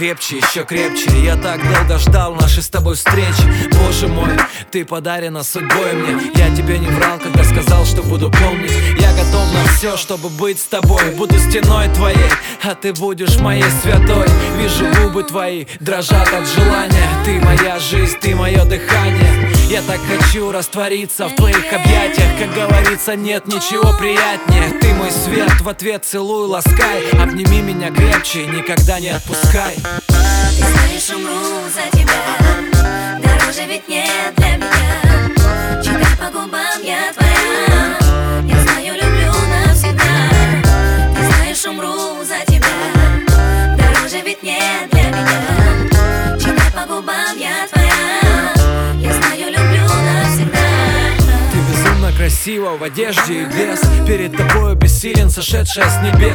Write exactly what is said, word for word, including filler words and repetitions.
крепче, еще крепче. Я так долго ждал нашей с тобой встречи. Боже мой, ты подарена судьбой мне. Я тебе не врал, когда сказал, что буду помнить. Я готов на все, чтобы быть с тобой. Буду стеной твоей, а ты будешь моей святой. Вижу, губы твои дрожат от желания. Ты моя жизнь, ты мое дыхание. Я так хочу раствориться в твоих объятиях. Как говорится, нет ничего приятнее. Ты мой свет, в ответ целуй, ласкай. Обними меня крепче, никогда не отпускай. Ты знаешь, умру за тебя. Дороже ведь нет для меня. Читай по губам, я твоя. Я знаю, люблю навсегда. Ты знаешь, умру за тебя. Дороже ведь нет для меня. Читай по губам, я твоя. Я знаю, люблю навсегда. Ты безумно красива в одежде и без. Перед тобою бессилен, сошедшая с небес.